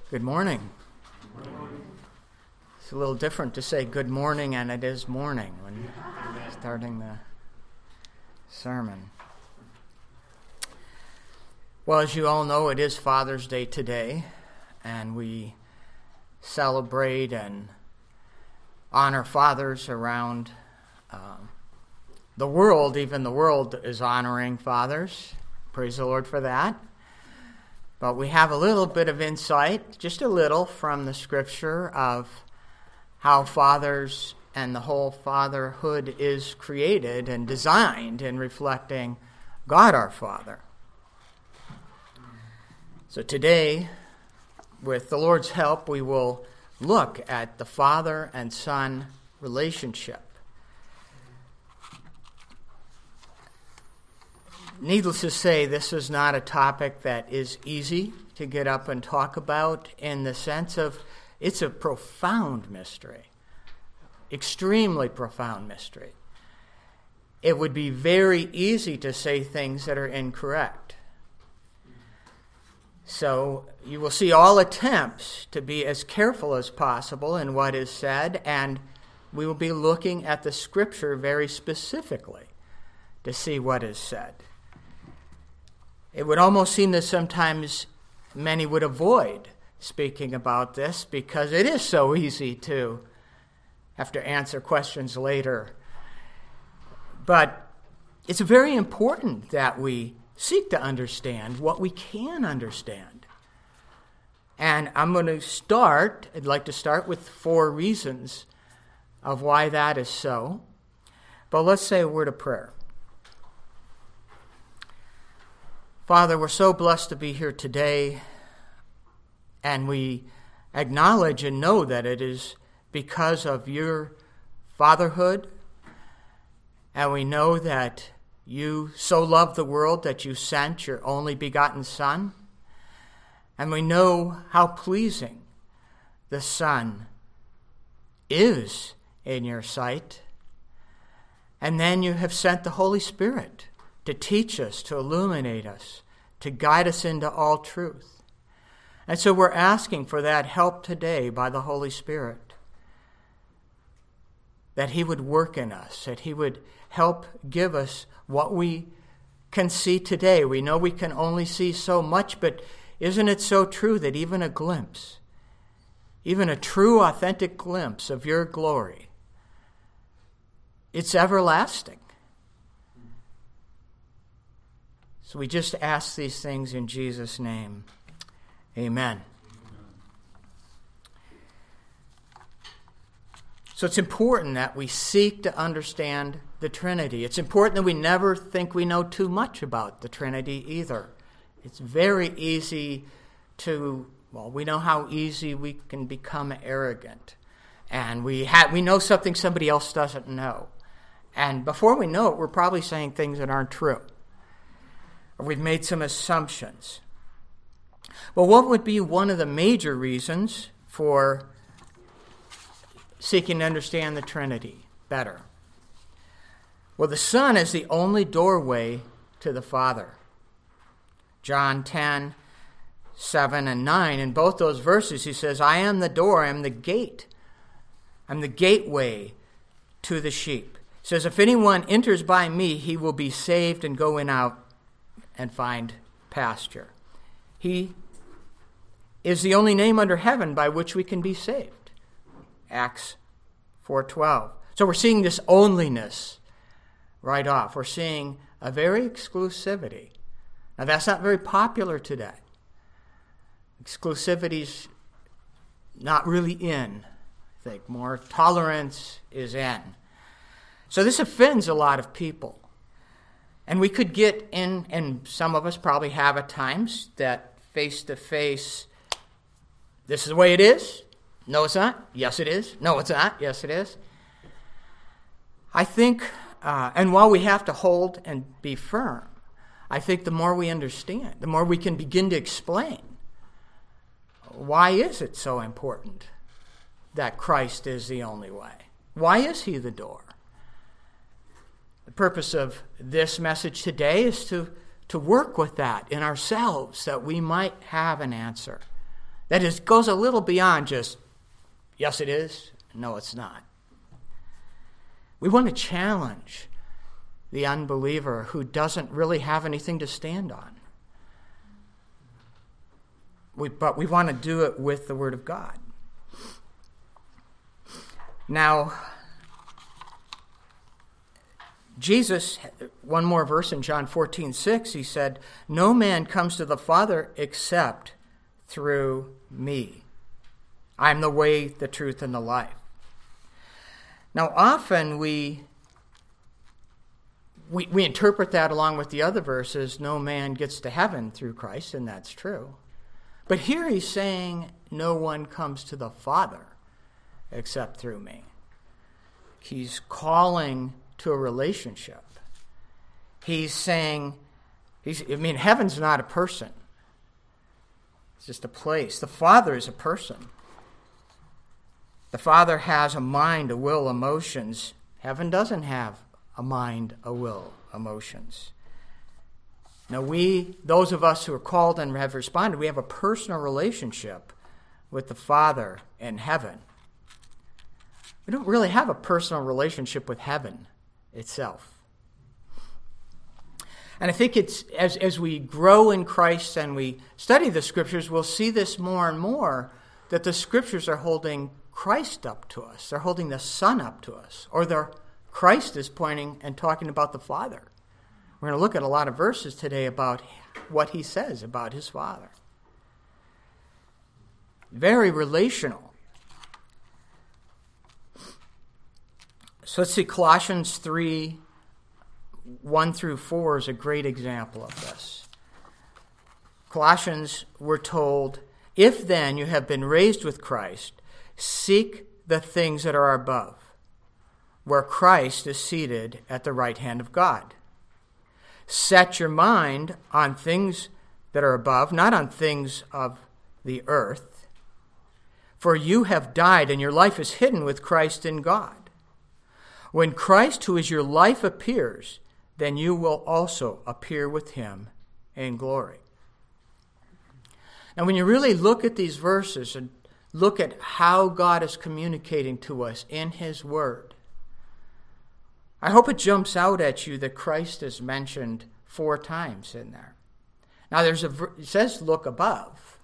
Good morning. It's a little different to say good morning and it is morning when starting the sermon. Well, as you all know, it is Father's Day today, and we celebrate and honor fathers around the world. Even the world is honoring fathers. Praise the Lord for that. But we have a little bit of insight, just a little, from the Scripture of how fathers and the whole fatherhood is created and designed in reflecting God our Father. So today, with the Lord's help, we will look at the father and son relationship. Needless to say, this is not a topic that is easy to get up and talk about, in the sense of it's a profound mystery, extremely profound mystery. It would be very easy to say things that are incorrect. So you will see all attempts to be as careful as possible in what is said, and we will be looking at the Scripture very specifically to see what is said. It would almost seem that sometimes many would avoid speaking about this because it is so easy to have to answer questions later. But it's very important that we seek to understand what we can understand. And I'd like to start with 4 reasons of why that is so. But let's say a word of prayer. Father, we're so blessed to be here today, and we acknowledge and know that it is because of your fatherhood, and we know that you so loved the world that you sent your only begotten Son, and we know how pleasing the Son is in your sight, and then you have sent the Holy Spirit to teach us, to illuminate us, to guide us into all truth. And so we're asking for that help today by the Holy Spirit, that He would work in us, that He would help give us what we can see today. We know we can only see so much, but isn't it so true that even a glimpse, even a true, authentic glimpse of your glory, it's everlasting? So we just ask these things in Jesus' name. Amen. So it's important that we seek to understand the Trinity. It's important that we never think we know too much about the Trinity either. It's very easy we know how easy we can become arrogant. And we know something somebody else doesn't know. And before we know it, we're probably saying things that aren't true. Or we've made some assumptions. Well, what would be one of the major reasons for seeking to understand the Trinity better? Well, the Son is the only doorway to the Father. John 10, 7 and 9, in both those verses, he says, I am the door, I am the gate. I'm the gateway to the sheep. He says, if anyone enters by me, he will be saved and go in out and find pasture. He is the only name under heaven by which we can be saved. Acts 4:12. So we're seeing this onlyness right off. We're seeing a very exclusivity. Now that's not very popular today. Exclusivity's not really in. I think more tolerance is in. So this offends a lot of people. And we could get in, and some of us probably have at times, that face-to-face, this is the way it is. No, it's not. Yes, it is. No, it's not. Yes, it is. I think, and while we have to hold and be firm, I think the more we understand, the more we can begin to explain, why is it so important that Christ is the only way? Why is He the door? The purpose of this message today is to work with that in ourselves, that we might have an answer, That is, goes a little beyond just, yes it is, no it's not. We want to challenge the unbeliever who doesn't really have anything to stand on. But we want to do it with the Word of God. Now, Jesus, one more verse in John 14:6, he said, "No man comes to the Father except through me. I am the way, the truth, and the life." Now, often we interpret that along with the other verses, no man gets to heaven through Christ, and that's true. But here he's saying, no one comes to the Father except through me. He's calling to a relationship. He's saying, heaven's not a person. It's just a place. The Father is a person. The Father has a mind, a will, emotions. Heaven doesn't have a mind, a will, emotions. Now those of us who are called and have responded, we have a personal relationship with the Father in heaven. We don't really have a personal relationship with heaven itself. And I think it's as we grow in Christ and we study the Scriptures, we'll see this more and more, that the Scriptures are holding Christ up to us. They're holding the Son up to us. Or Christ is pointing and talking about the Father. We're going to look at a lot of verses today about what he says about his Father. Very relational. So let's see, Colossians 3, 1 through 4 is a great example of this. Colossians, we're told, "If then you have been raised with Christ, seek the things that are above, where Christ is seated at the right hand of God. Set your mind on things that are above, not on things of the earth. For you have died, and your life is hidden with Christ in God. When Christ, who is your life, appears, then you will also appear with him in glory." Now, when you really look at these verses and look at how God is communicating to us in his Word, I hope it jumps out at you that Christ is mentioned 4 times in there. Now, it says look above.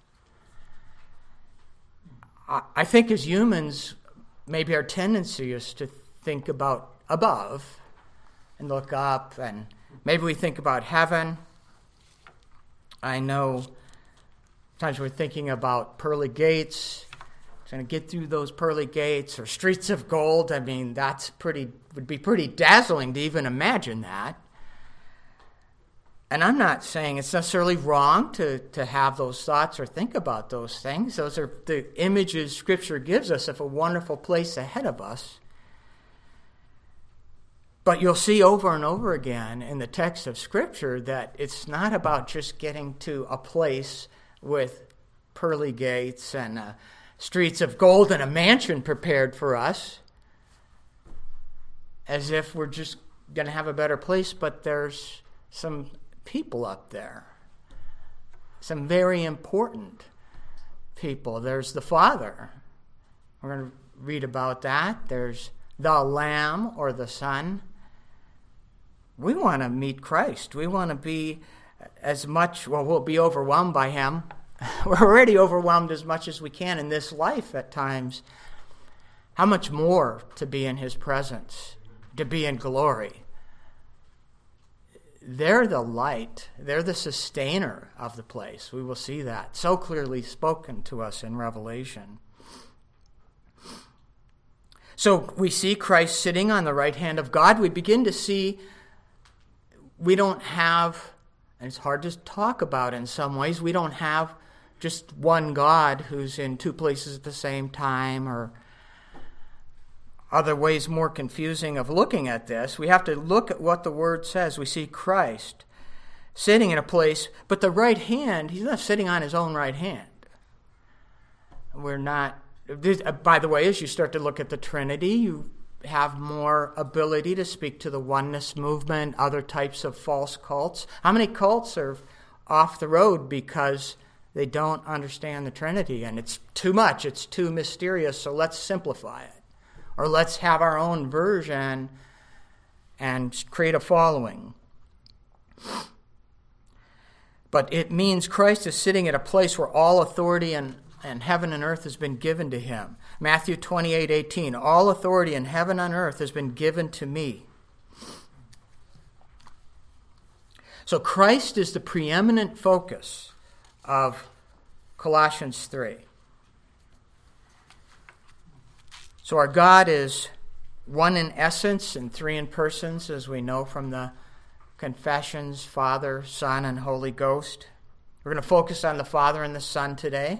I think as humans, maybe our tendency is to think about above and look up, and maybe we think about heaven. I know sometimes we're thinking about pearly gates, trying to get through those pearly gates, or streets of gold. I mean, would be pretty dazzling to even imagine that. And I'm not saying it's necessarily wrong to have those thoughts or think about those things. Those are the images Scripture gives us of a wonderful place ahead of us. But you'll see over and over again in the text of Scripture that it's not about just getting to a place with pearly gates and streets of gold and a mansion prepared for us, as if we're just going to have a better place, but there's some people up there, some very important people. There's the Father. We're going to read about that. There's the Lamb or the Son. We want to meet Christ. We want to be we'll be overwhelmed by him. We're already overwhelmed as much as we can in this life at times. How much more to be in his presence, to be in glory. They're the light. They're the sustainer of the place. We will see that so clearly spoken to us in Revelation. So we see Christ sitting on the right hand of God. We begin to see we don't have, and it's hard to talk about in some ways, we don't have just one God who's in 2 places at the same time, or other ways more confusing of looking at this. We have to look at what the Word says. We see Christ sitting in a place, but the right hand, he's not sitting on his own right hand. We're not, by the way, as you start to look at the Trinity, you have more ability to speak to the oneness movement, other types of false cults. How many cults are off the road because they don't understand the Trinity, and it's too much, it's too mysterious, so let's simplify it. Or let's have our own version and create a following. But it means Christ is sitting at a place where all authority in heaven and earth has been given to him. Matthew 28:18, all authority in heaven and earth has been given to me. So Christ is the preeminent focus of Colossians 3. So our God is one in essence and three in persons, as we know from the confessions, Father, Son, and Holy Ghost. We're going to focus on the Father and the Son today.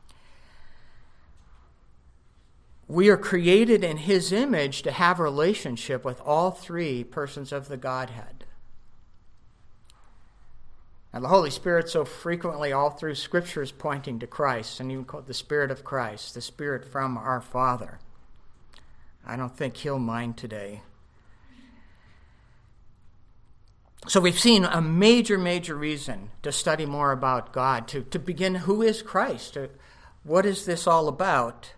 We are created in his image to have a relationship with all three persons of the Godhead. And the Holy Spirit so frequently all through Scripture is pointing to Christ, and even called the Spirit of Christ, the Spirit from our Father. I don't think he'll mind today. So we've seen a major reason to study more about God, to begin, who is Christ? What is this all about?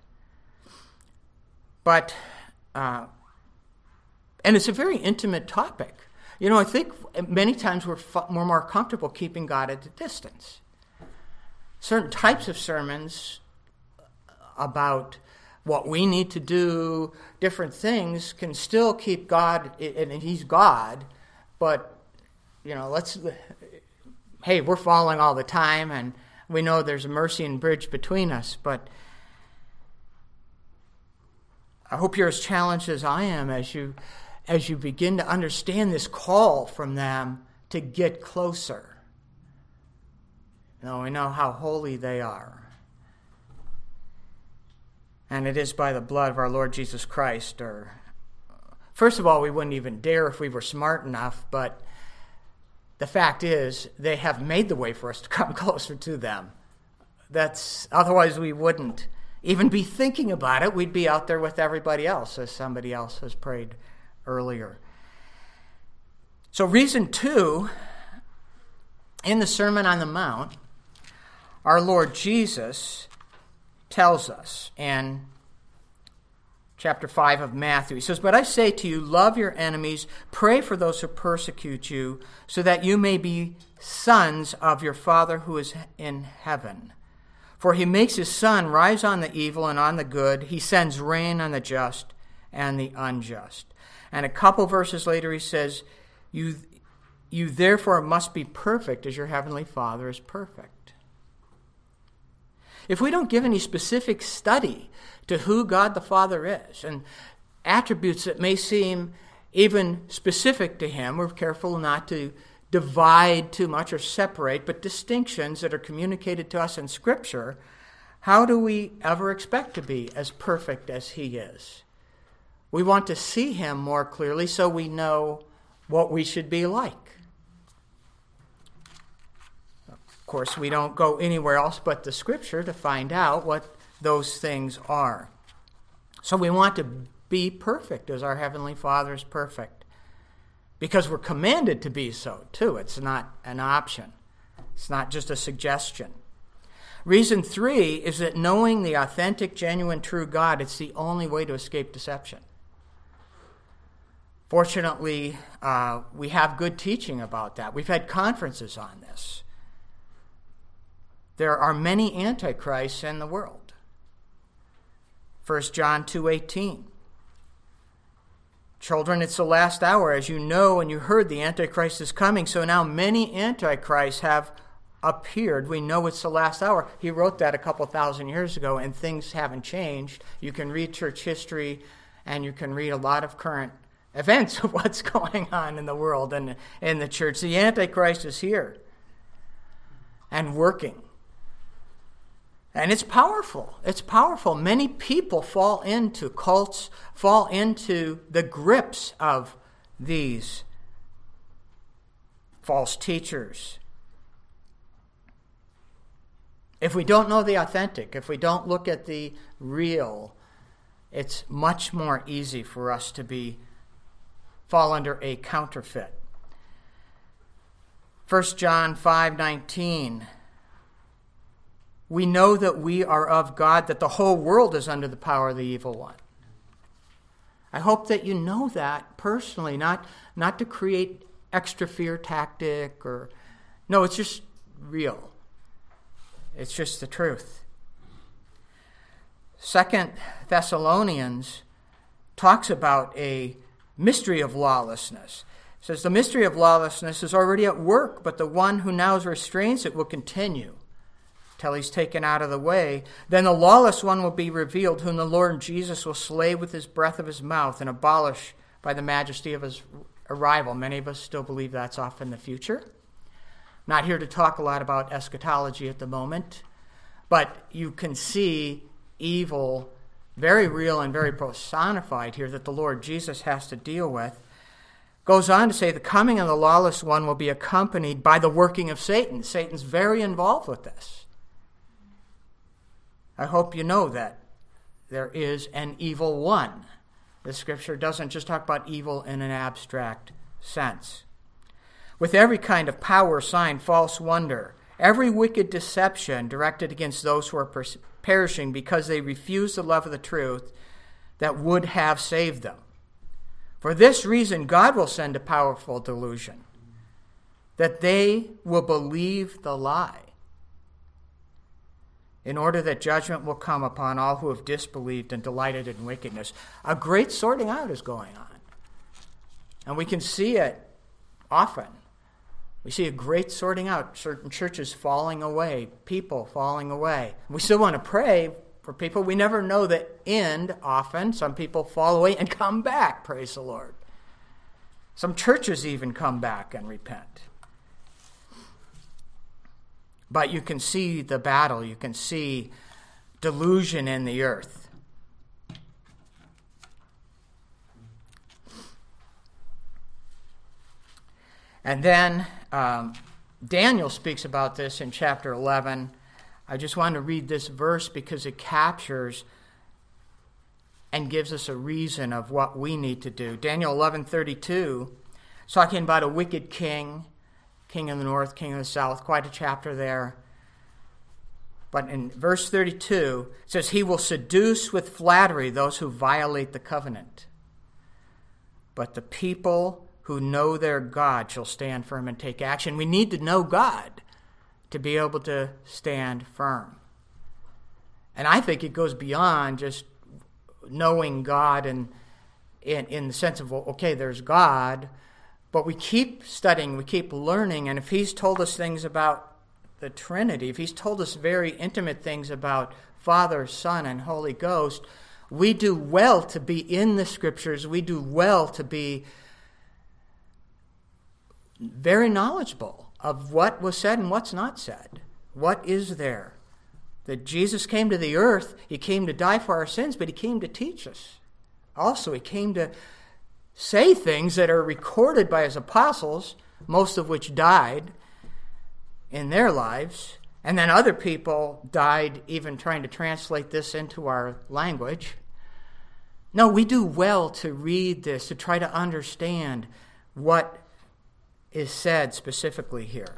But, and it's a very intimate topic. You know, I think many times we're more comfortable keeping God at a distance. Certain types of sermons about what we need to do, different things, can still keep God, and he's God, but, you know, hey, we're falling all the time, and we know there's a mercy and bridge between us, but I hope you're as challenged as I am as you begin to understand this call from them to get closer. You know, we know how holy they are. And it is by the blood of our Lord Jesus Christ. Or, first of all, we wouldn't even dare if we were smart enough, but the fact is, they have made the way for us to come closer to them. Otherwise we wouldn't even be thinking about it. We'd be out there with everybody else, as somebody else has prayed earlier. So reason 2, in the Sermon on the Mount, our Lord Jesus tells us in chapter 5 of Matthew. He says, "But I say to you, love your enemies, pray for those who persecute you, so that you may be sons of your Father who is in heaven. For he makes his sun rise on the evil and on the good. He sends rain on the just and the unjust." And a couple verses later he says, You therefore must be perfect as your heavenly Father is perfect. If we don't give any specific study to who God the Father is and attributes that may seem even specific to him, we're careful not to divide too much or separate, but distinctions that are communicated to us in Scripture, how do we ever expect to be as perfect as he is? We want to see him more clearly so we know what we should be like. Of course, we don't go anywhere else but the Scripture to find out what those things are. So we want to be perfect as our Heavenly Father is perfect, because we're commanded to be so, too. It's not an option. It's not just a suggestion. Reason 3 is that knowing the authentic, genuine, true God, it's the only way to escape deception. Fortunately, we have good teaching about that. We've had conferences on this. There are many antichrists in the world. 1 John 2:18. Children, it's the last hour. As you know and you heard, the Antichrist is coming. So now many antichrists have appeared. We know it's the last hour. He wrote that a couple thousand years ago, and things haven't changed. You can read church history, and you can read a lot of current events of what's going on in the world and in the church. The Antichrist is here and working. And it's powerful. It's powerful. Many people fall into cults, fall into the grips of these false teachers. If we don't know the authentic, if we don't look at the real, it's much more easy for us to fall under a counterfeit. 1 John 5:19. we know that we are of God, that the whole world is under the power of the evil one. I hope that you know that personally, not to create extra fear tactic or... No, it's just real. It's just the truth. 2 Thessalonians talks about a mystery of lawlessness. It says, the mystery of lawlessness is already at work, but the one who now restrains it will continue till he's taken out of the way. Then the lawless one will be revealed, whom the Lord Jesus will slay with his breath of his mouth and abolish by the majesty of his arrival. Many of us still believe that's off in the future. Not here to talk a lot about eschatology at the moment, but you can see evil, very real and very personified here, that the Lord Jesus has to deal with. Goes on to say the coming of the lawless one will be accompanied by the working of Satan. Satan's very involved with this. I hope you know that there is an evil one. The scripture doesn't just talk about evil in an abstract sense. With every kind of power, sign, false wonder, every wicked deception directed against those who are perishing because they refuse the love of the truth that would have saved them. For this reason, God will send a powerful delusion, that they will believe the lie, in order that judgment will come upon all who have disbelieved and delighted in wickedness. A great sorting out is going on. And we can see it often. We see a great sorting out, certain churches falling away, people falling away. We still want to pray for people. We never know the end often. Some people fall away and come back, praise the Lord. Some churches even come back and repent. But you can see the battle. You can see delusion in the earth. And then Daniel speaks about this in chapter 11. I just want to read this verse because it captures and gives us a reason of what we need to do. Daniel 11:32, talking about a wicked king, king of the north, king of the south, quite a chapter there. But in verse 32, it says, he will seduce with flattery those who violate the covenant. But the people who know their God shall stand firm and take action. We need to know God to be able to stand firm. And I think it goes beyond just knowing God in the sense of, okay, there's God, but we keep studying, we keep learning, and if he's told us things about the Trinity, if he's told us very intimate things about Father, Son, and Holy Ghost, we do well to be in the Scriptures, we do well to be very knowledgeable of what was said and what's not said. What is there? That Jesus came to the earth, he came to die for our sins, but he came to teach us. Also, he came to say things that are recorded by his apostles, most of which died in their lives, and then other people died even trying to translate this into our language. No, we do well to read this, to try to understand what is said specifically here.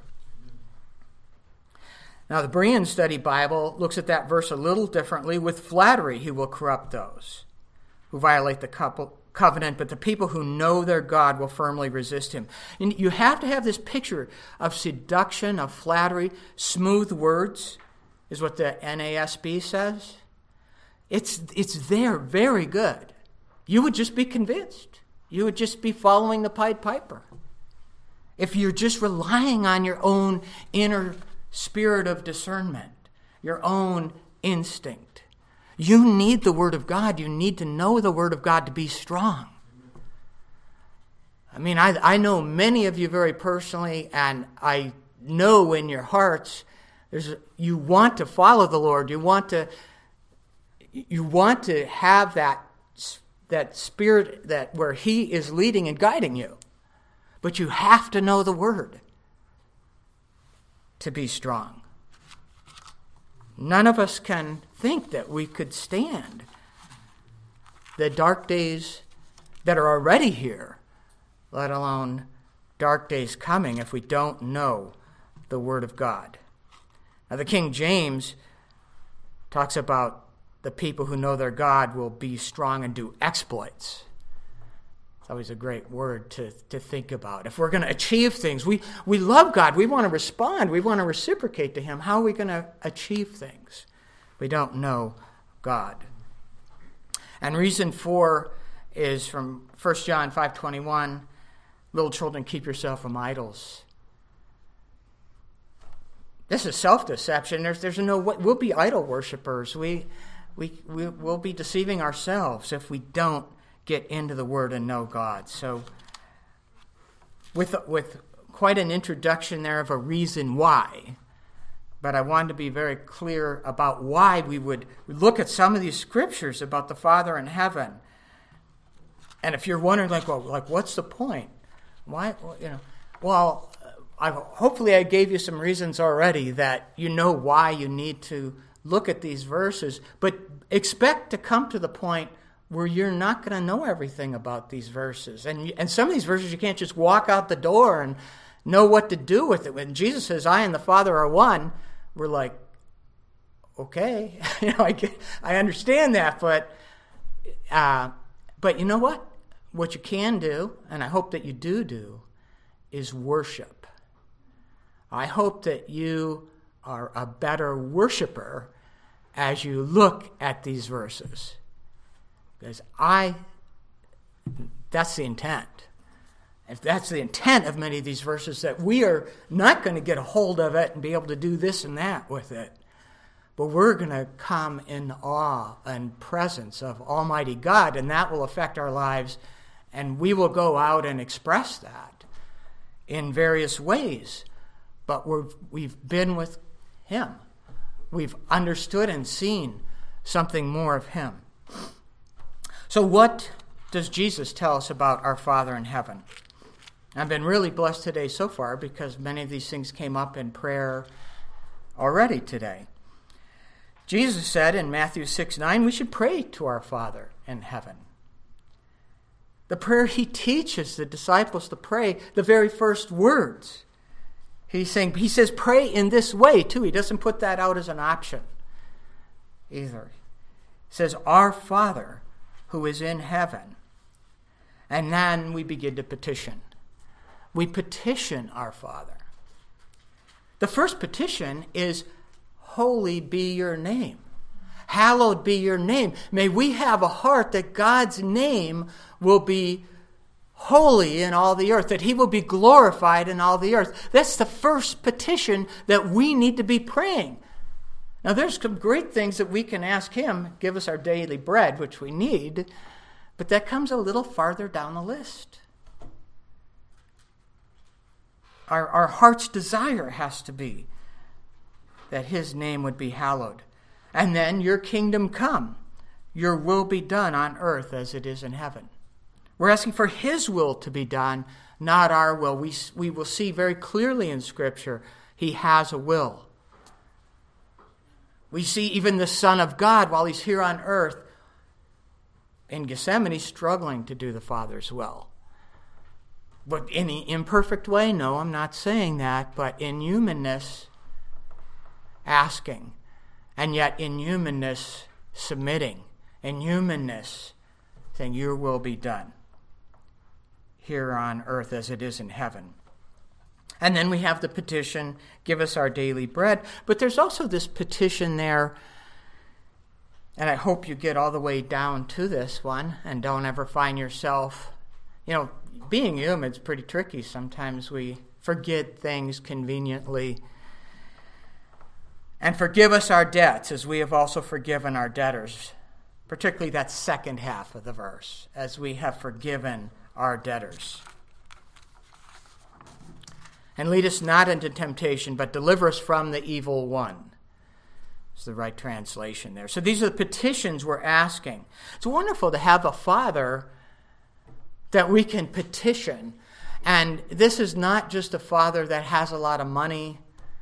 Now, the Berean Study Bible looks at that verse a little differently. With flattery, he will corrupt those who violate the covenant, but the people who know their God will firmly resist him. And you have to have this picture of seduction, of flattery, smooth words, is what the NASB says. It's there, very good. You would just be convinced. You would just be following the Pied Piper. If you're just relying on your own inner spirit of discernment, your own instinct. You need the Word of God. You need to know the Word of God to be strong. I mean, I know many of you very personally, and I know in your hearts, you want to follow the Lord. You want to have that spirit that where he is leading and guiding you. But you have to know the Word to be strong. None of us can think that we could stand the dark days that are already here, let alone dark days coming, if we don't know the Word of God. Now, the King James talks about the people who know their God will be strong and do exploits. It's always a great word to think about. If we're going to achieve things, we love God. We want to respond. We want to reciprocate to him. How are we going to achieve things? We don't know God. And reason 4 is from 1 John 5:21. Little children, keep yourself from idols. This is self-deception. There's no way. We'll be idol worshipers. We'll be deceiving ourselves if we don't get into the Word and know God. So with quite an introduction there of a reason why, but I wanted to be very clear about why we would look at some of these scriptures about the Father in heaven. And if you're wondering, what's the point? Why, hopefully I gave you some reasons already that you know why you need to look at these verses, but expect to come to the point where you're not going to know everything about these verses. And some of these verses you can't just walk out the door and know what to do with it. When Jesus says, I and the Father are one, we're like, okay, I understand that, but you know what? What you can do, and I hope that you do, is worship. I hope that you are a better worshiper as you look at these verses. Because that's the intent. If that's the intent of many of these verses, that we are not going to get a hold of it and be able to do this and that with it, but we're going to come in awe and presence of Almighty God, and that will affect our lives, and we will go out and express that in various ways. But we've been with him. We've understood and seen something more of him. So what does Jesus tell us about our Father in heaven? I've been really blessed today so far because many of these things came up in prayer already today. Jesus said in Matthew 6:9, we should pray to our Father in heaven. The prayer he teaches the disciples to pray, the very first words. He says pray in this way too. He doesn't put that out as an option either. He says, our Father who is in heaven. And then we begin to petition. We petition our Father. The first petition is, holy be your name. Hallowed be your name. May we have a heart that God's name will be holy in all the earth, that he will be glorified in all the earth. That's the first petition that we need to be praying. Now, there's some great things that we can ask him, give us our daily bread, which we need, but that comes a little farther down the list. Our heart's desire has to be that his name would be hallowed. And then your kingdom come, your will be done on earth as it is in heaven. We're asking for his will to be done, not our will. We will see very clearly in Scripture he has a will. We see even the Son of God, while he's here on earth, in Gethsemane, struggling to do the Father's will. But in an imperfect way? No, I'm not saying that. But in humanness, asking. And yet in humanness, submitting. In humanness, saying, your will be done here on earth as it is in heaven. And then we have the petition, give us our daily bread. But there's also this petition there, and I hope you get all the way down to this one and don't ever find yourself, being human is pretty tricky. Sometimes we forget things conveniently. And forgive us our debts as we have also forgiven our debtors. Particularly that second half of the verse, as we have forgiven our debtors. And lead us not into temptation, but deliver us from the evil one. It's the right translation there. So these are the petitions we're asking. It's wonderful to have a Father that we can petition. And this is not just a Father that has a lot of money.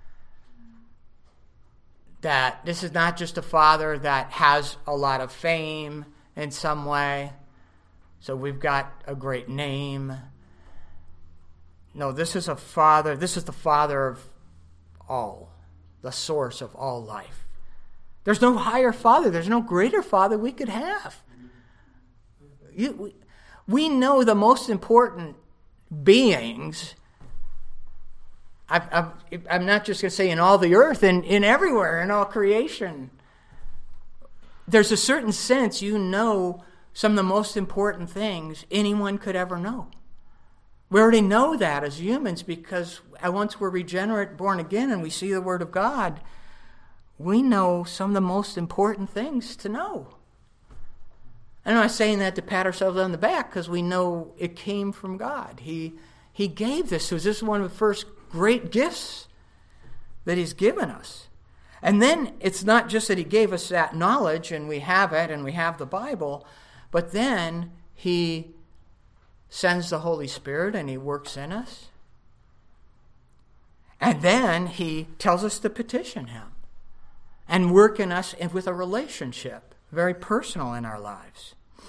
That this is not just a Father that has a lot of fame in some way. So we've got a great name. No, this is the Father of all, the source of all life. There's no higher Father. There's no greater Father we could have. We know the most important beings. I'm not just going to say in all the earth, in everywhere, in all creation. There's a certain sense you know some of the most important things anyone could ever know. We already know that as humans because once we're regenerate, born again, and we see the Word of God, we know some of the most important things to know. And I'm not saying that to pat ourselves on the back because we know it came from God. He gave this to us. This is one of the first great gifts that He's given us. And then it's not just that He gave us that knowledge and we have it and we have the Bible, but then He sends the Holy Spirit and He works in us. And then He tells us to petition Him and work in us with a relationship, very personal in our lives.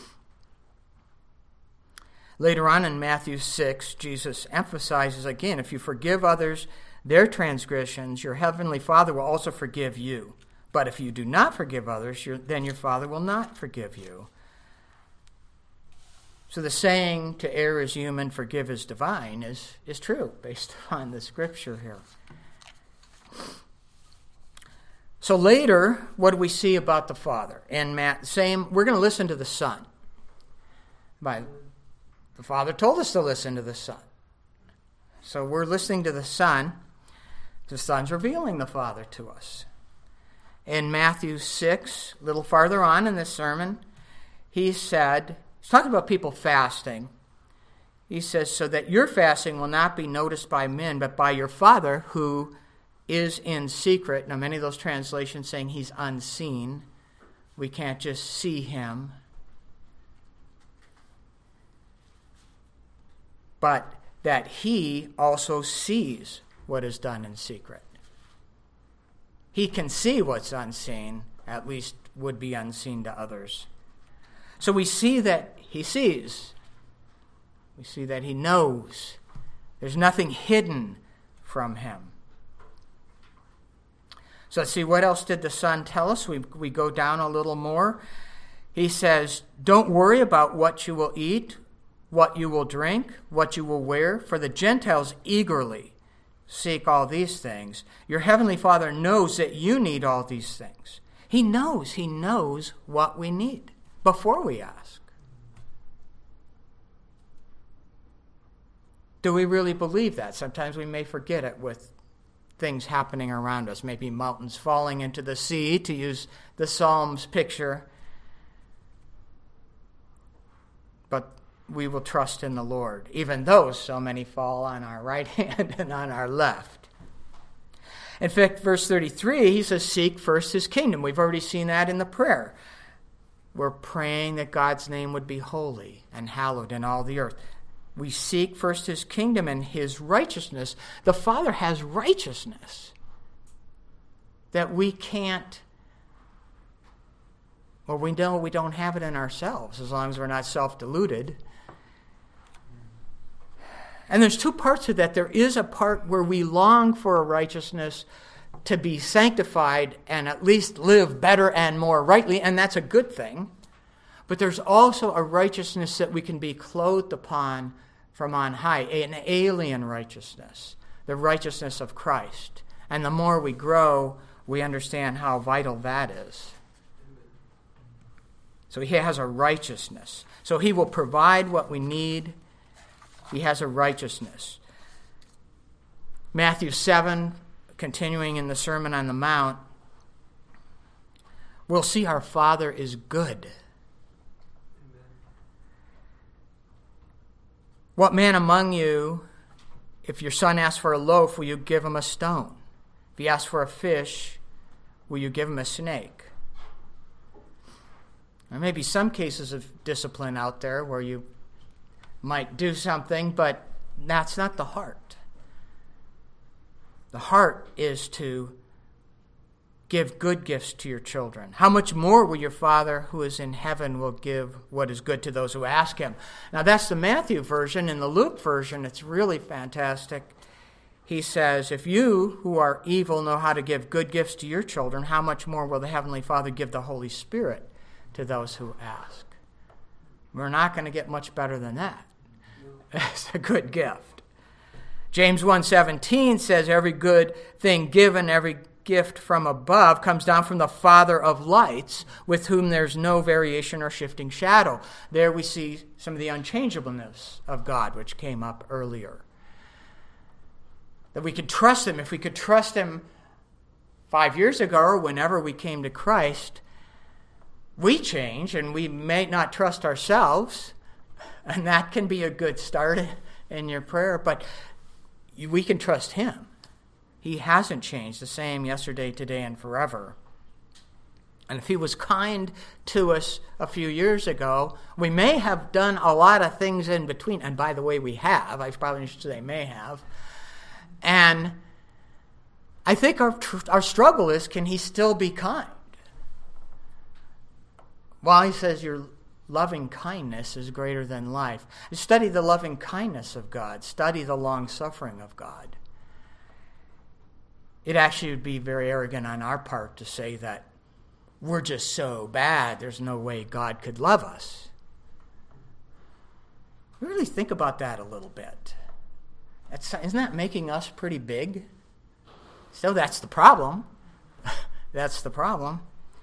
Later on in Matthew 6, Jesus emphasizes again, if you forgive others their transgressions, your heavenly Father will also forgive you. But if you do not forgive others, then your Father will not forgive you. So the saying, to err is human, forgive is divine, is true based on the Scripture here. So later, what do we see about the Father? In we're going to listen to the Son. The Father told us to listen to the Son. So we're listening to the Son. The Son's revealing the Father to us. In Matthew 6, a little farther on in this sermon, he's talking about people fasting. He says, so that your fasting will not be noticed by men, but by your Father who is in secret. Now, many of those translations saying He's unseen. We can't just see Him. But that He also sees what is done in secret. He can see what's unseen, at least would be unseen to others. So we see that He sees. We see that He knows. There's nothing hidden from Him. So let's see, what else did the Son tell us? We go down a little more. He says, don't worry about what you will eat, what you will drink, what you will wear, for the Gentiles eagerly seek all these things. Your heavenly Father knows that you need all these things. He knows what we need before we ask. Do we really believe that? Sometimes we may forget it with things happening around us, maybe mountains falling into the sea, to use the Psalms picture. But we will trust in the Lord, even though so many fall on our right hand and on our left. In fact, verse 33, he says, seek first His kingdom. We've already seen that in the prayer. We're praying that God's name would be holy and hallowed in all the earth. We seek first His kingdom and His righteousness. The Father has righteousness that we can't, well, we know we don't have it in ourselves as long as we're not self-deluded. And there's two parts to that. There is a part where we long for a righteousness to be sanctified and at least live better and more rightly, and that's a good thing. But there's also a righteousness that we can be clothed upon from on high, an alien righteousness, the righteousness of Christ. And the more we grow, we understand how vital that is. So He has a righteousness. So He will provide what we need. He has a righteousness. Matthew 7, continuing in the Sermon on the Mount, we'll see our Father is good. What man among you, if your son asks for a loaf, will you give him a stone? If he asks for a fish, will you give him a snake? There may be some cases of discipline out there where you might do something, but that's not the heart. The heart is to give good gifts to your children. How much more will your Father who is in heaven will give what is good to those who ask Him? Now that's the Matthew version. In the Luke version, it's really fantastic. he says, if you who are evil know how to give good gifts to your children, how much more will the Heavenly Father give the Holy Spirit to those who ask? We're not going to get much better than that. It's a good gift. James 1:17 says, every good thing given, every gift from above comes down from the Father of lights, with whom there's no variation or shifting shadow. There we see some of the unchangeableness of God, which came up earlier. That we could trust him. If we could trust him 5 years ago or whenever we came to Christ, we change and we may not trust ourselves, and that can be a good start in your prayer, but we can trust him. He hasn't changed, the same yesterday, today, and forever. And if he was kind to us a few years ago, we may have done a lot of things in between. And by the way, we have. I probably should say may have. And I think our struggle is, can he still be kind? Well, he says your loving kindness is greater than life. Study the loving kindness of God. Study the long-suffering of God. It actually would be very arrogant on our part to say that we're just so bad, there's no way God could love us. Really think about that a little bit. Isn't that making us pretty big? So that's the problem. That's the problem.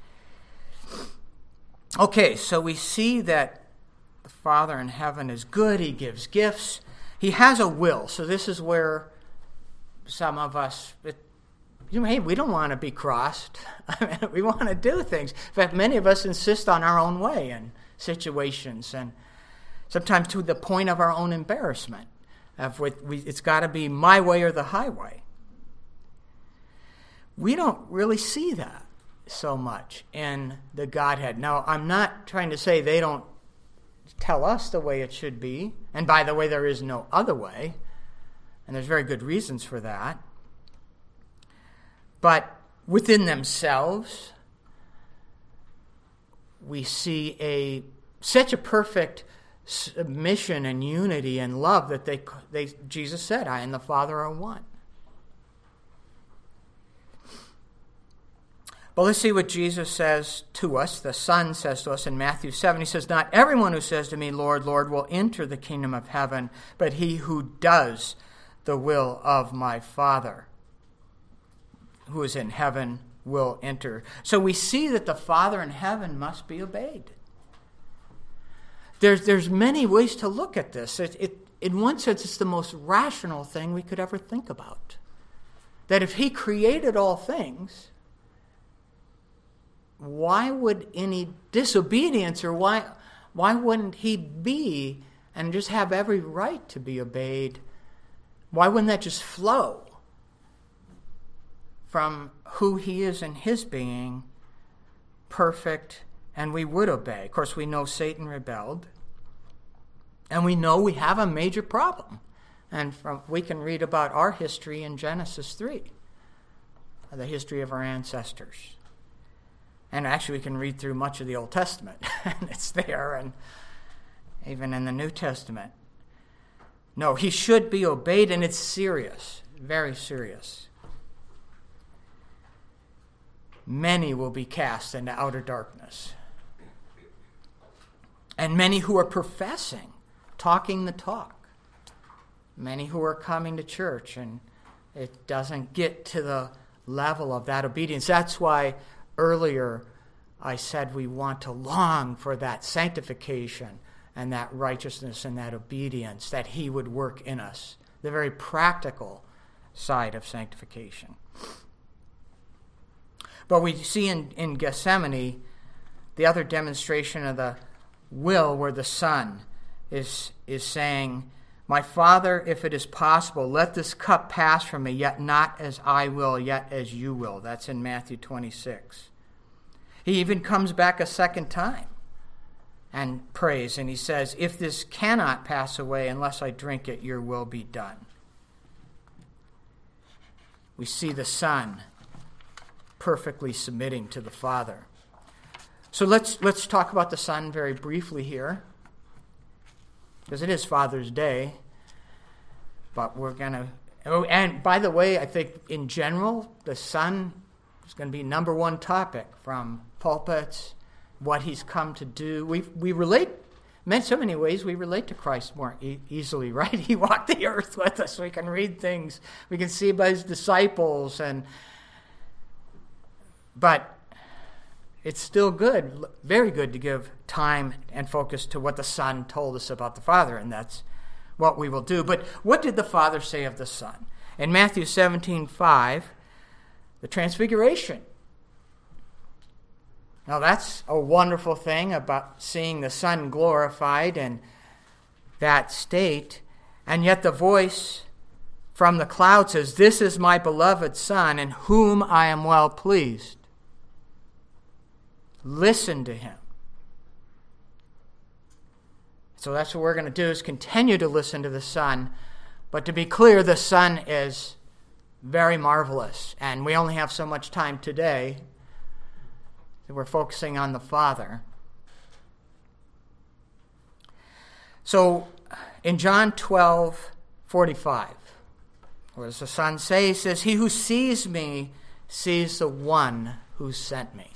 Okay, so we see that the Father in heaven is good. He gives gifts. He has a will. So this is where some of us, hey, we don't want to be crossed. I mean, we want to do things. In fact, many of us insist on our own way in situations, and sometimes to the point of our own embarrassment. It's got to be my way or the highway. We don't really see that so much in the Godhead. Now, I'm not trying to say they don't tell us the way it should be. And by the way, there is no other way. And there's very good reasons for that. But within themselves, we see such a perfect submission and unity and love that Jesus said, I and the Father are one. But let's see what Jesus says to us, the Son says to us in Matthew 7. He says, not everyone who says to me, Lord, Lord, will enter the kingdom of heaven, but he who does the will of my Father who is in heaven will enter. So we see that the Father in heaven must be obeyed. There's many ways to look at this. In one sense, it's the most rational thing we could ever think about. That if he created all things, why would any disobedience, or why wouldn't he be and just have every right to be obeyed? Why wouldn't that just flow from who he is in his being, perfect, and we would obey? Of course, we know Satan rebelled, and we know we have a major problem. And we can read about our history in Genesis 3, the history of our ancestors. And actually, we can read through much of the Old Testament, and it's there, and even in the New Testament. No, he should be obeyed, and it's serious, very serious. Many will be cast into outer darkness. And many who are professing, talking the talk. Many who are coming to church, and it doesn't get to the level of that obedience. That's why earlier I said we want to long for that sanctification and that righteousness and that obedience, that he would work in us, the very practical side of sanctification. But we see in Gethsemane the other demonstration of the will, where the Son is saying, my Father, if it is possible, let this cup pass from me, yet not as I will, yet as you will. That's in Matthew 26. He even comes back a second time and prays, and he says, if this cannot pass away unless I drink it, your will be done. We see the Son perfectly submitting to the Father. So let's talk about the Son very briefly here, because it is Father's Day, but we're going to And by the way, I think in general, the Son is going to be number one topic from pulpits, what he's come to do. We relate, in so many ways, we relate to Christ more easily, right? He walked the earth with us. We can read things. We can see about his disciples. But it's still good, very good to give time and focus to what the Son told us about the Father, and that's what we will do. But what did the Father say of the Son? In Matthew 17:5, the Transfiguration. Now that's a wonderful thing about seeing the Son glorified in that state, and yet the voice from the cloud says, "This is my beloved Son, in whom I am well pleased." Listen to him. So that's what we're going to do, is continue to listen to the Son. But to be clear, the Son is very marvelous. And we only have so much time today that we're focusing on the Father. So in John 12:45, what does the Son say? He says, "He who sees me sees the one who sent me."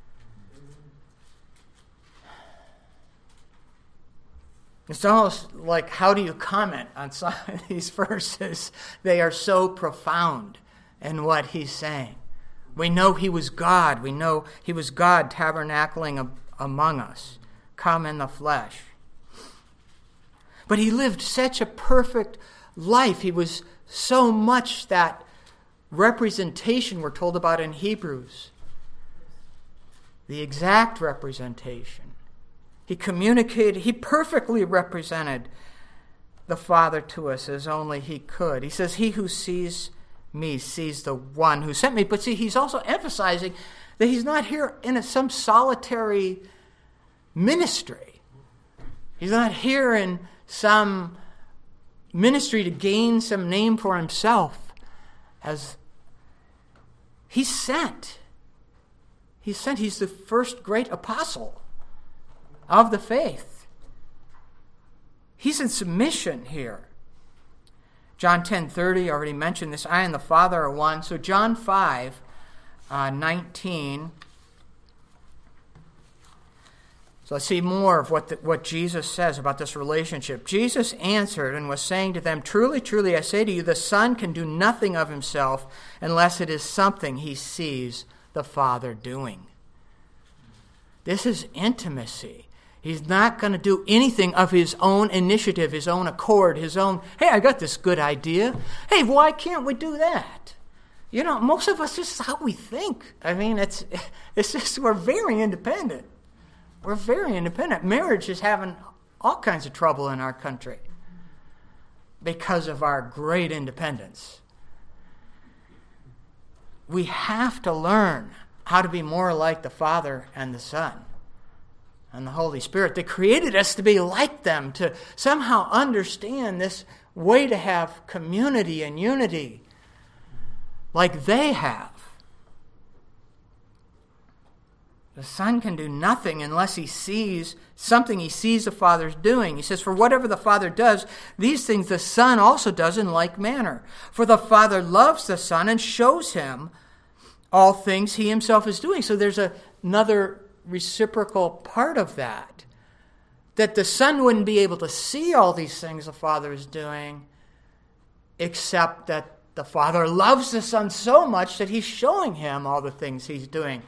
It's almost like, how do you comment on some of these verses? They are so profound in what he's saying. We know he was God. We know he was God tabernacling among us, come in the flesh. But he lived such a perfect life. He was so much that representation we're told about in Hebrews. The exact representation. He communicated, he perfectly represented the Father to us as only he could. He says, "He who sees me sees the one who sent me." But see, he's also emphasizing that he's not here in some solitary ministry. He's not here in some ministry to gain some name for himself. As he's sent. He's sent. He's the first great apostle of the faith. He's in submission here. John 10:30, already mentioned this. "I and the Father are one." So John 5:19. So let's see more of what Jesus says about this relationship. "Jesus answered and was saying to them, 'Truly, truly, I say to you, the Son can do nothing of himself unless it is something he sees the Father doing.'" This is intimacy. He's not going to do anything of his own initiative, his own accord, his own, "Hey, I got this good idea. Hey, why can't we do that?" You know, most of us, this is how we think. I mean, it's just, we're very independent. We're very independent. Marriage is having all kinds of trouble in our country because of our great independence. We have to learn how to be more like the Father and the Son and the Holy Spirit. They created us to be like them, to somehow understand this way to have community and unity like they have. The Son can do nothing unless he sees something he sees the Father's doing. He says, "For whatever the Father does, these things the Son also does in like manner. For the Father loves the Son and shows him all things he himself is doing." So there's another reciprocal part of that the Son wouldn't be able to see all these things the Father is doing, except that the Father loves the Son so much that he's showing him all the things he's doing.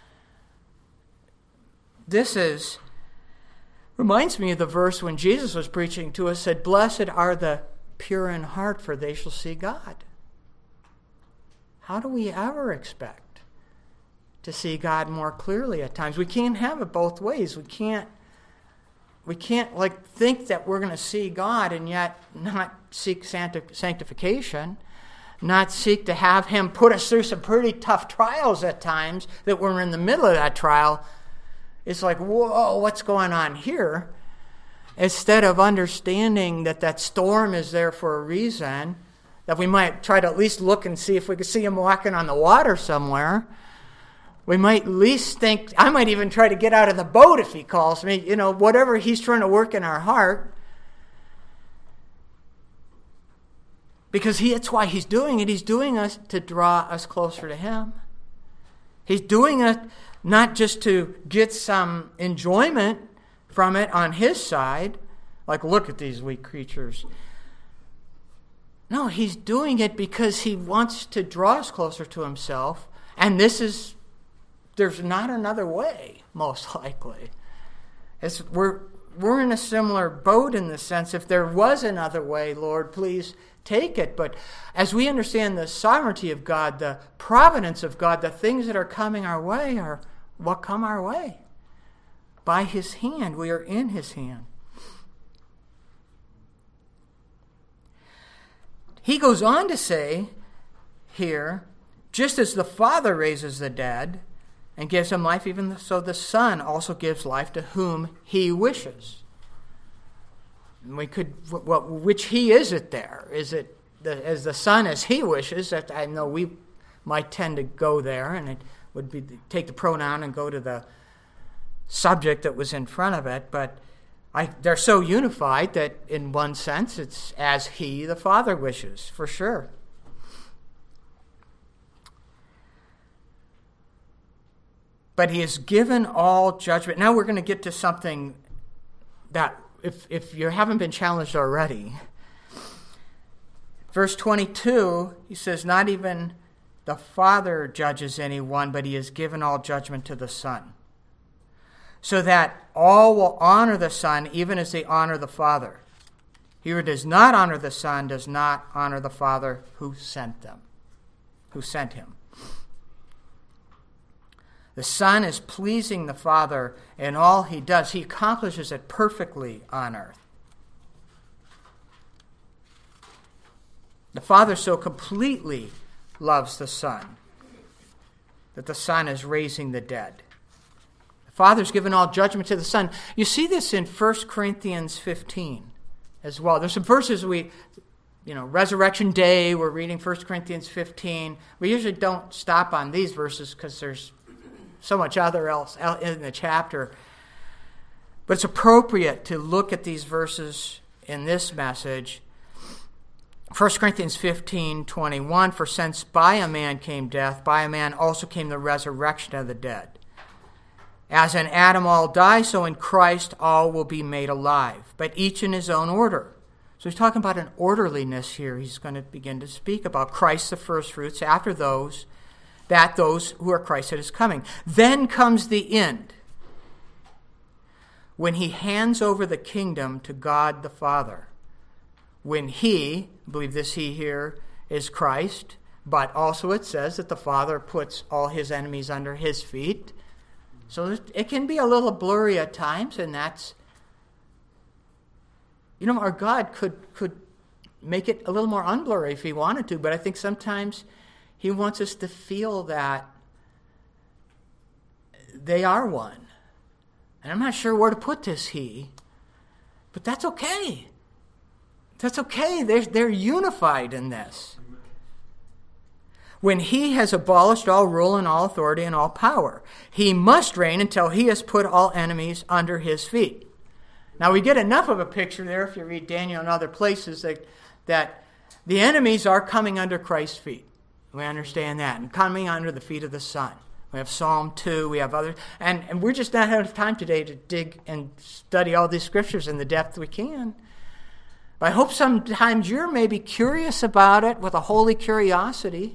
This reminds me of the verse when Jesus was preaching to us, said, "Blessed are the pure in heart, for they shall see God." How do we ever expect to see God more clearly at times? We can't have it both ways. We can't think that we're going to see God and yet not seek sanctification, not seek to have him put us through some pretty tough trials at times, that we're in the middle of that trial. It's like, whoa, what's going on here? Instead of understanding that storm is there for a reason, that we might try to at least look and see if we could see him walking on the water somewhere. We might at least think, I might even try to get out of the boat if he calls me, whatever he's trying to work in our heart. Because that's why he's doing it. He's doing it to draw us closer to him. He's doing it not just to get some enjoyment from it on his side, like, look at these weak creatures. No, he's doing it because he wants to draw us closer to himself, and there's not another way, most likely. We're in a similar boat in the sense, if there was another way, Lord, please take it. But as we understand the sovereignty of God, the providence of God, the things that are coming our way are what come our way. By his hand, we are in his hand. He goes on to say here, just as the Father raises the dead and gives them life, even so the Son also gives life to whom he wishes. And which he is it there? Is it as the Son as he wishes? That I know we might tend to go there, and it would be take the pronoun and go to the subject that was in front of it, but they're so unified that in one sense it's as he, the Father, wishes, for sure. But he has given all judgment. Now we're going to get to something that, if you haven't been challenged already, verse 22, he says, not even the Father judges anyone, but he has given all judgment to the Son, so that all will honor the Son even as they honor the Father. He who does not honor the Son does not honor the Father who sent him. The Son is pleasing the Father in all he does. He accomplishes it perfectly on earth. The Father so completely loves the Son that the Son is raising the dead. The Father's given all judgment to the Son. You see this in 1 Corinthians 15 as well. There's some verses Resurrection Day, we're reading 1 Corinthians 15. We usually don't stop on these verses because there's so much other else in the chapter. But it's appropriate to look at these verses in this message. 1 Corinthians 15:21, for since by a man came death, by a man also came the resurrection of the dead. As in Adam all die, so in Christ all will be made alive, but each in his own order. So he's talking about an orderliness here. He's going to begin to speak about Christ the firstfruits, after those who are Christ that is coming. Then comes the end, when he hands over the kingdom to God the Father. When he, I believe this he here is Christ, but also it says that the Father puts all his enemies under his feet. So it can be a little blurry at times, and that's, our God could make it a little more unblurry if he wanted to, but I think sometimes he wants us to feel that they are one. And I'm not sure where to put this he, but that's okay. That's okay. They're unified in this. When he has abolished all rule and all authority and all power, he must reign until he has put all enemies under his feet. Now we get enough of a picture there, if you read Daniel and other places, that the enemies are coming under Christ's feet. We understand that, and coming under the feet of the Son. We have Psalm 2, we have others, and we're just not having time today to dig and study all these scriptures in the depth we can. But I hope sometimes you're maybe curious about it with a holy curiosity.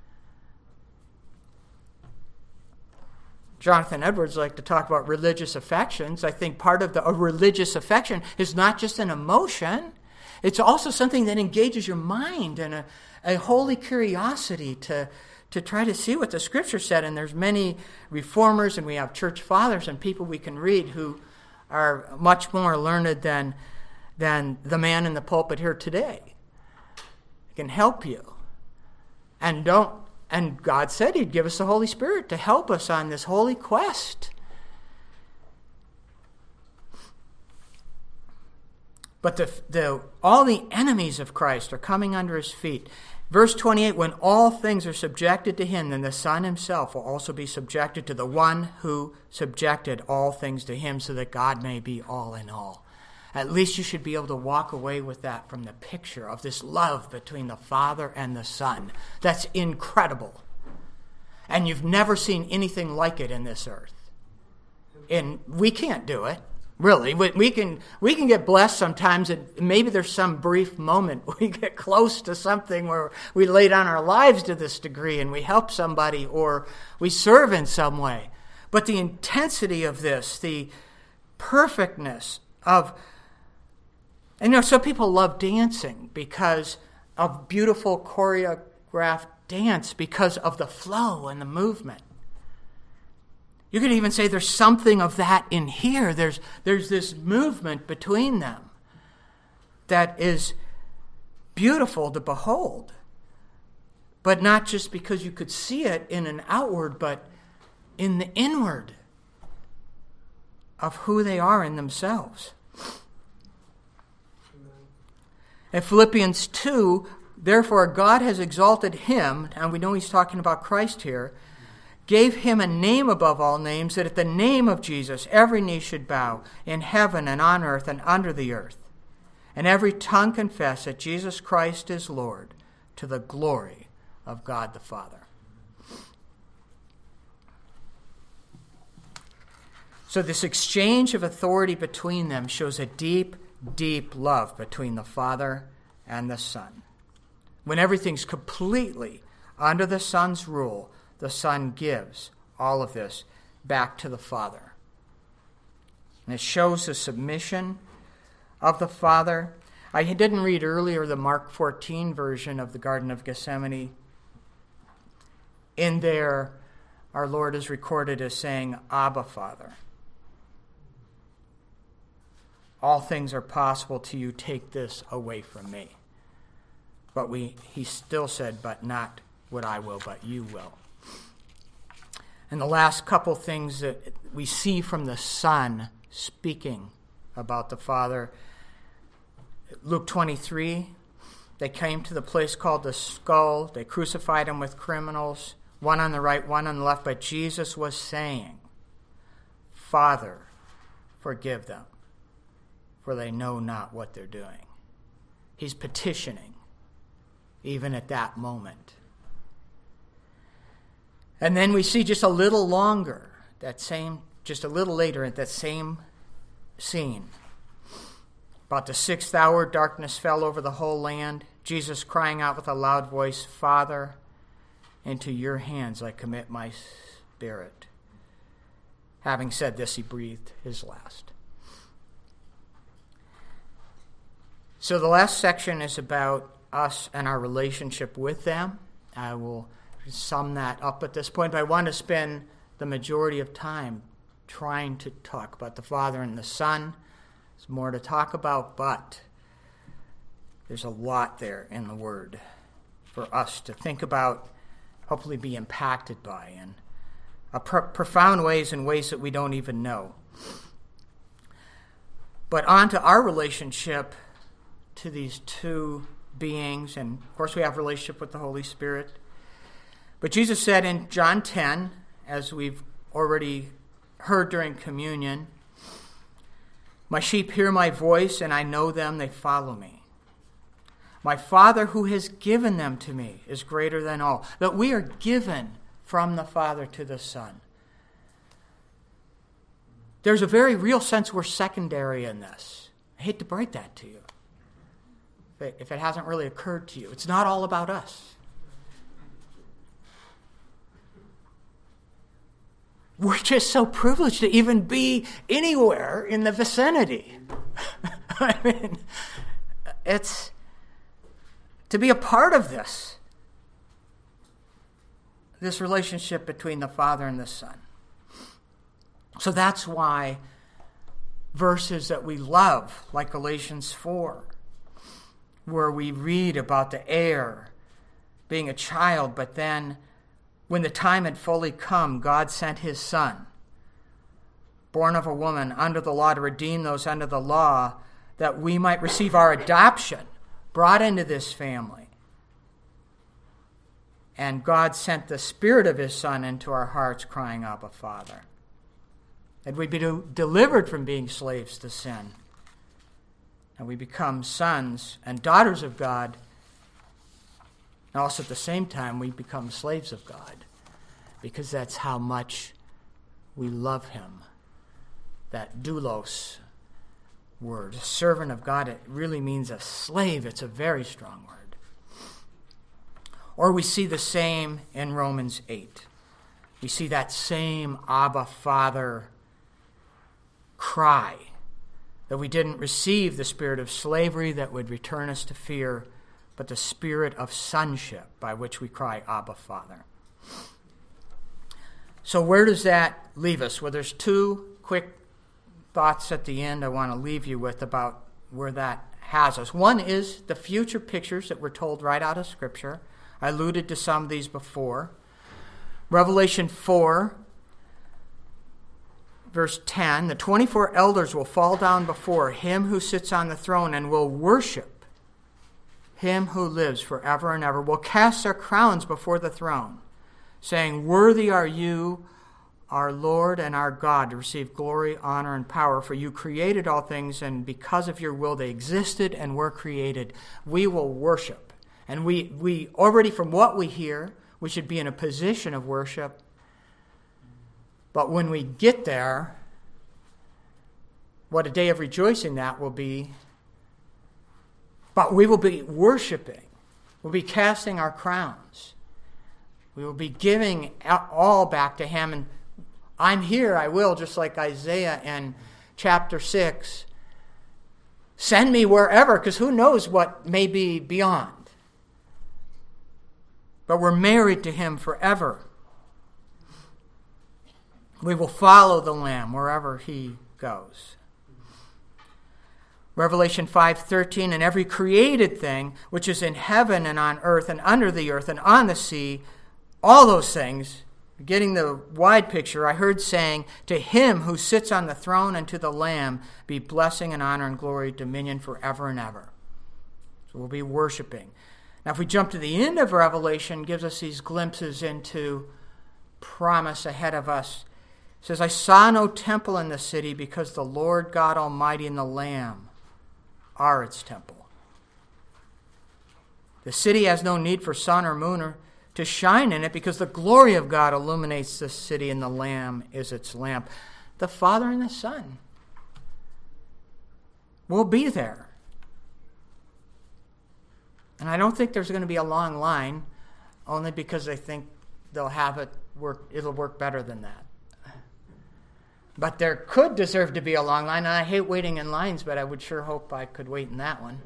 Jonathan Edwards liked to talk about religious affections. I think part of a religious affection is not just an emotion. It's also something that engages your mind and a holy curiosity to try to see what the Scripture said. And there's many reformers, and we have church fathers and people we can read who are much more learned than the man in the pulpit here today. It can help you. And God said he'd give us the Holy Spirit to help us on this holy quest. But all the enemies of Christ are coming under his feet. Verse 28, when all things are subjected to him, then the Son himself will also be subjected to the one who subjected all things to him, so that God may be all in all. At least you should be able to walk away with that from the picture of this love between the Father and the Son. That's incredible. And you've never seen anything like it in this earth. And we can't do it, really. We can get blessed sometimes, and maybe there's some brief moment we get close to something where we lay down our lives to this degree and we help somebody or we serve in some way. But the intensity of this, the perfectness of... And some people love dancing because of beautiful choreographed dance, because of the flow and the movement. You could even say there's something of that in here. There's this movement between them that is beautiful to behold. But not just because you could see it in an outward, but in the inward of who they are in themselves. In Philippians 2, therefore God has exalted him, and we know he's talking about Christ here, gave him a name above all names, that at the name of Jesus every knee should bow in heaven and on earth and under the earth, and every tongue confess that Jesus Christ is Lord, to the glory of God the Father. So this exchange of authority between them shows a deep, deep love between the Father and the Son. When everything's completely under the Son's rule, the Son gives all of this back to the Father. And it shows the submission of the Father. I didn't read earlier the Mark 14 version of the Garden of Gethsemane. In there, our Lord is recorded as saying, Abba, Father. All things are possible to you. Take this away from me. But he still said, but not what I will, but you will. And the last couple things that we see from the Son speaking about the Father. Luke 23, they came to the place called the Skull. They crucified him with criminals, one on the right, one on the left. But Jesus was saying, Father, forgive them, for they know not what they're doing. He's petitioning, even at that moment. And then we see just a little longer, just a little later at that same scene. About the 6th hour, darkness fell over the whole land. Jesus crying out with a loud voice, Father, into your hands I commit my spirit. Having said this, he breathed his last. So the last section is about us and our relationship with them. I will sum that up at this point, but I want to spend the majority of time trying to talk about the Father and the Son. There's more to talk about, but there's a lot there in the Word for us to think about, hopefully be impacted by in profound ways, in ways that we don't even know. But on to our relationship to these two beings, and of course we have a relationship with the Holy Spirit. But Jesus said in John 10, as we've already heard during communion, my sheep hear my voice, and I know them, they follow me. My Father who has given them to me is greater than all. That we are given from the Father to the Son. There's a very real sense we're secondary in this. I hate to break that to you, if it hasn't really occurred to you. It's not all about us. We're just so privileged to even be anywhere in the vicinity. I mean, it's to be a part of this relationship between the Father and the Son. So that's why verses that we love, like Galatians 4, where we read about the heir being a child, but then when the time had fully come, God sent his Son, born of a woman under the law, to redeem those under the law, that we might receive our adoption, brought into this family. And God sent the Spirit of his Son into our hearts, crying, Abba, Father. That we'd be delivered from being slaves to sin and we become sons and daughters of God. And also at the same time, we become slaves of God, because that's how much we love him. That doulos word, servant of God, it really means a slave. It's a very strong word. Or we see the same in Romans 8. We see that same Abba, Father cry, that we didn't receive the spirit of slavery that would return us to fear, but the spirit of sonship by which we cry, Abba, Father. So where does that leave us? Well, there's two quick thoughts at the end I want to leave you with about where that has us. One is the future pictures that we're told right out of Scripture. I alluded to some of these before. Revelation 4, verse 10, the 24 elders will fall down before him who sits on the throne and will worship him who lives forever and ever, will cast their crowns before the throne, saying, "Worthy are you, our Lord and our God, to receive glory, honor, and power, for you created all things, and because of your will they existed and were created." We will worship. And we already, from what we hear, we should be in a position of worship. But when we get there, what a day of rejoicing that will be. But we will be worshiping. We'll be casting our crowns. We will be giving all back to him. And I'm here, I will, just like Isaiah in chapter 6. Send me wherever, because who knows what may be beyond. But we're married to him forever. We will follow the Lamb wherever he goes. Revelation 5:13, and every created thing which is in heaven and on earth and under the earth and on the sea, all those things, getting the wide picture, I heard saying, to him who sits on the throne and to the Lamb be blessing and honor and glory, dominion forever and ever. So we'll be worshiping. Now if we jump to the end of Revelation, it gives us these glimpses into promise ahead of us. It says, I saw no temple in the city because the Lord God Almighty and the Lamb are its temple. The city has no need for sun or moon or to shine in it because the glory of God illuminates the city and the Lamb is its lamp. The Father and the Son will be there. And I don't think there's going to be a long line, only because I think they'll have it work. It'll work better than that. But there could deserve to be a long line, and I hate waiting in lines, but I would sure hope I could wait in that one.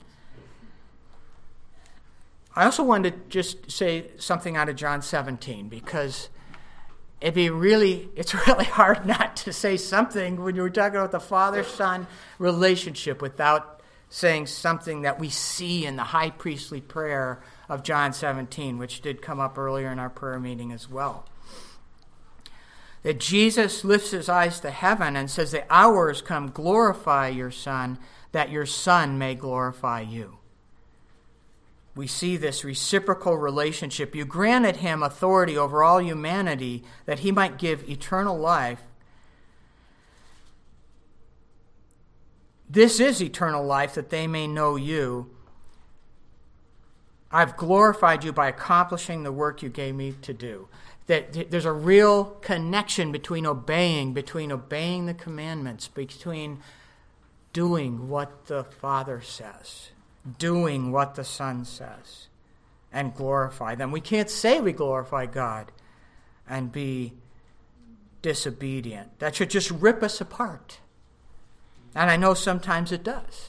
I also wanted to just say something out of John 17, because it's really hard not to say something when you're talking about the Father-Son relationship without saying something that we see in the high priestly prayer of John 17, which did come up earlier in our prayer meeting as well. That Jesus lifts his eyes to heaven and says, the hour has come, glorify your Son, that your Son may glorify you. We see this reciprocal relationship. You granted him authority over all humanity that he might give eternal life. This is eternal life, that they may know you. I've glorified you by accomplishing the work you gave me to do. That there's a real connection between obeying the commandments, between doing what the Father says, doing what the Son says, and glorify them. We can't say we glorify God and be disobedient. That should just rip us apart. And I know sometimes it does.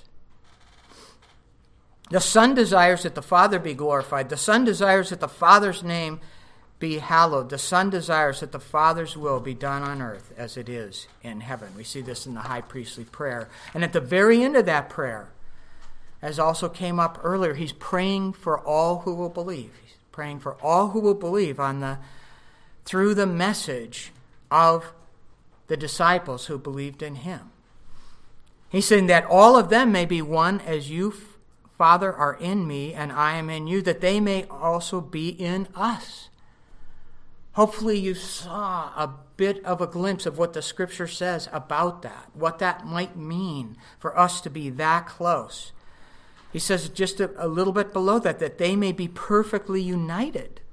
The Son desires that the Father be glorified. The Son desires that the Father's name be hallowed. The Son desires that the Father's will be done on earth as it is in heaven. We see this in the high priestly prayer. And at the very end of that prayer, as also came up earlier, he's praying for all who will believe. He's praying for all who will believe through the message of the disciples who believed in him. He's saying that all of them may be one as you, Father, are in me and I am in you, that they may also be in us. Hopefully you saw a bit of a glimpse of what the Scripture says about that, what that might mean for us to be that close. He says just a little bit below that they may be perfectly united.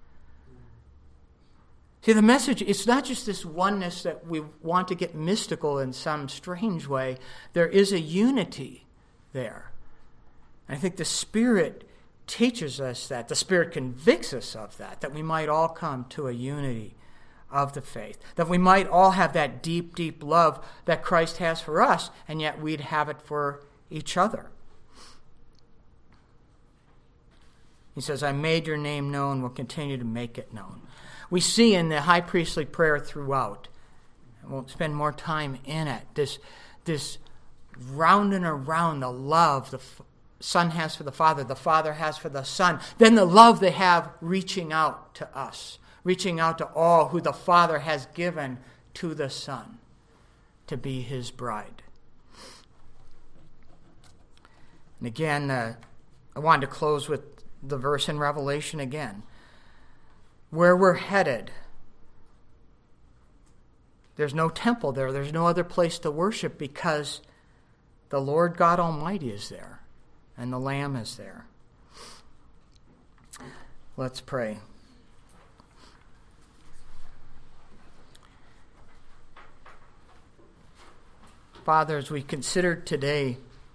See, the message, it's not just this oneness that we want to get mystical in some strange way. There is a unity there. And I think the Spirit teaches us that. The Spirit convicts us of that we might all come to a unity of the faith, that we might all have that deep, deep love that Christ has for us, and yet we'd have it for each other. He says, I made your name known, will continue to make it known. We see in the high priestly prayer throughout, I won't spend more time in it, this round and around the love the Son has for the Father has for the Son, then the love they have reaching out to us, reaching out to all who the Father has given to the Son to be his bride. And again, I wanted to close with the verse in Revelation again. Where we're headed, there's no temple there. There's no other place to worship because the Lord God Almighty is there and the Lamb is there. Let's pray. Father, as we consider today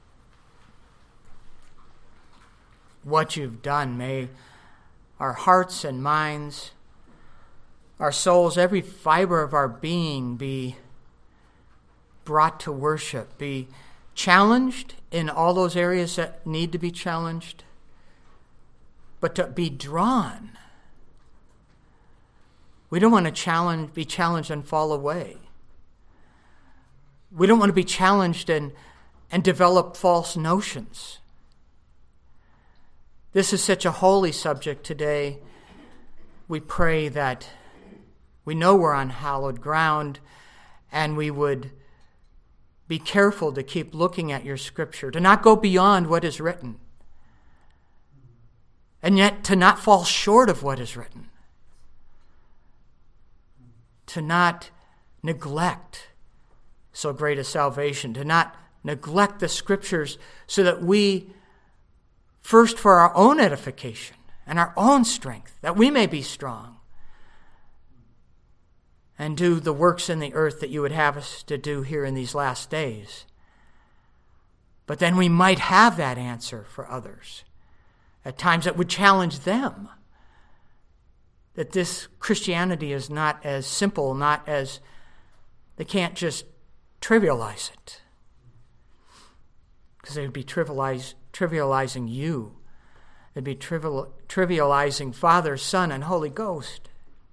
what you've done, may our hearts and minds, our souls, every fiber of our being be brought to worship, be challenged in all those areas that need to be challenged, but to be drawn. We don't want to be challenged and fall away. We don't want to be challenged and develop false notions. This is such a holy subject today. We pray that we know we're on hallowed ground, and we would be careful to keep looking at your Scripture, to not go beyond what is written, and yet to not fall short of what is written, to not neglect so great a salvation, to not neglect the Scriptures so that we, first for our own edification and our own strength, that we may be strong and do the works in the earth that you would have us to do here in these last days. But then we might have that answer for others at times that would challenge them, that this Christianity is not as simple, not as, they can't just trivialize it, because they would be trivializing you. They'd be trivializing Father, Son, and Holy Ghost.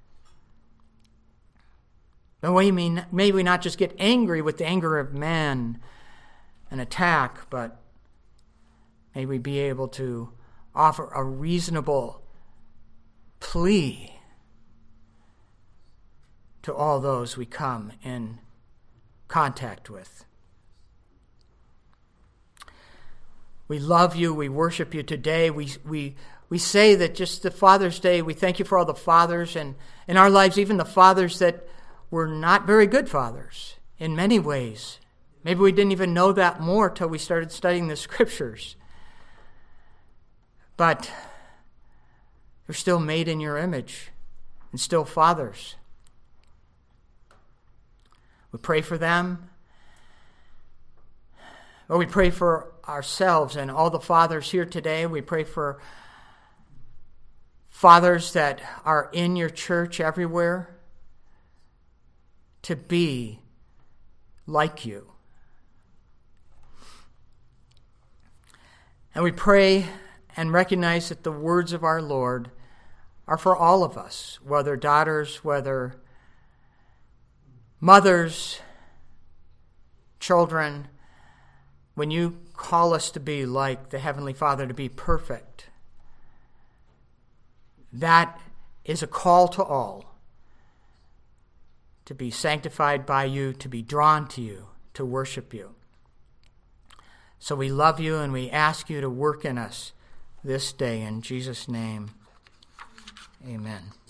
But may we not just get angry with the anger of man and attack, but may we be able to offer a reasonable plea to all those we come in contact with. We love you. We worship you today. We say that just the Father's Day, we thank you for all the fathers and in our lives, even the fathers that were not very good fathers in many ways. Maybe we didn't even know that more till we started studying the Scriptures. But they're still made in your image and still fathers. We pray for them. Or we pray for ourselves and all the fathers here today. We pray for fathers that are in your church everywhere to be like you. And we pray and recognize that the words of our Lord are for all of us, whether daughters, whether mothers, children. When you call us to be like the Heavenly Father, to be perfect, that is a call to all to be sanctified by you, to be drawn to you, to worship you. So we love you and we ask you to work in us this day. In Jesus' name, amen.